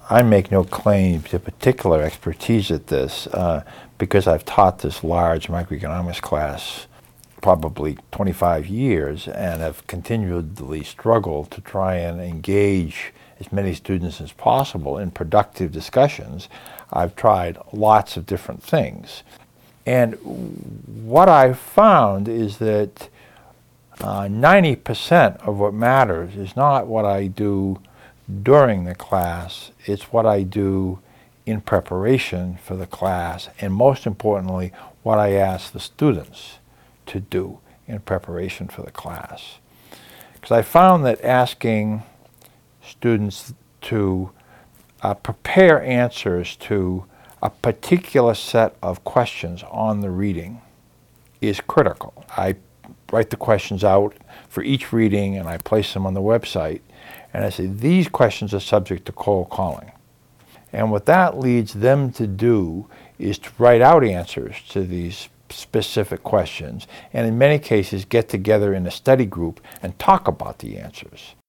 I make no claim to particular expertise at this because I've taught this large microeconomics class probably 25 years and have continually struggled to try and engage as many students as possible in productive discussions. I've tried lots of different things. And what I've found is that 90% of what matters is not what I do during the class, it's what I do in preparation for the class, and most importantly, what I ask the students to do in preparation for the class. Because I found that asking students to prepare answers to a particular set of questions on the reading is critical. I write the questions out for each reading and I place them on the website, and I say these questions are subject to cold calling. And what that leads them to do is to write out answers to these specific questions, and in many cases get together in a study group and talk about the answers.